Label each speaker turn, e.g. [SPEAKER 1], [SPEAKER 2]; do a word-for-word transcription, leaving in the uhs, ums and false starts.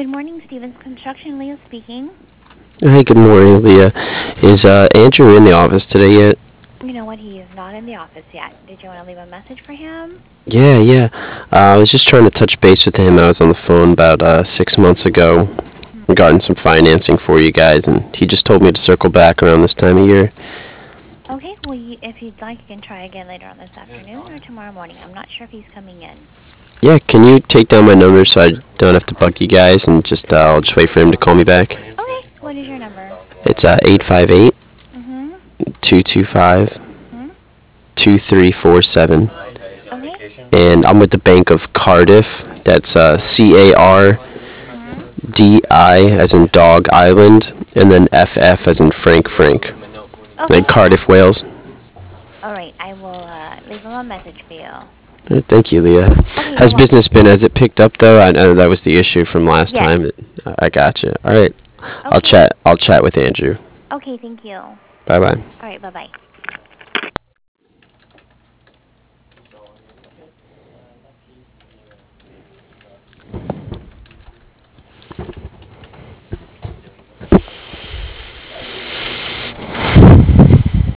[SPEAKER 1] morning, Stevens Construction. Leah speaking.
[SPEAKER 2] Hey, good morning, Leah. Is uh, Andrew in the office today yet?
[SPEAKER 1] You know what? He is not in the office yet. Did you want to leave a message for him?
[SPEAKER 2] Yeah, yeah. Uh, I was just trying to touch base with him. I was on the phone about uh, six months ago
[SPEAKER 1] Hmm.
[SPEAKER 2] regarding some financing for you guys, and he just told me to circle back around this time of year.
[SPEAKER 1] Okay, well, you, if you'd like, you can try again later on this afternoon or tomorrow morning. I'm not sure if he's coming in.
[SPEAKER 2] Yeah, can you take down my number so I don't have to bug you guys, and just uh, I'll just wait for him to call me back?
[SPEAKER 1] Okay, what is your number?
[SPEAKER 2] It's uh, eight five eight,
[SPEAKER 1] Mm-hmm.
[SPEAKER 2] two two five,
[SPEAKER 1] Hmm.
[SPEAKER 2] two three four seven.
[SPEAKER 1] Okay.
[SPEAKER 2] And I'm with the Bank of Cardiff. That's uh, C A R
[SPEAKER 1] Hmm.
[SPEAKER 2] D I as in Dog Island, and then F F as in Frank Frank.
[SPEAKER 1] Okay.
[SPEAKER 2] Like Cardiff, Wales.
[SPEAKER 1] All right, I will uh, leave him a message for you.
[SPEAKER 2] Uh, Thank you, Leah.
[SPEAKER 1] Okay, you're
[SPEAKER 2] Has
[SPEAKER 1] welcome.
[SPEAKER 2] business been, has it picked up though? I know that was the issue from last
[SPEAKER 1] Yes.
[SPEAKER 2] time. I got you. All right. I'll
[SPEAKER 1] Okay.
[SPEAKER 2] chat. I'll chat with Andrew.
[SPEAKER 1] Okay, thank you. All
[SPEAKER 2] Bye bye.
[SPEAKER 1] right, bye-bye.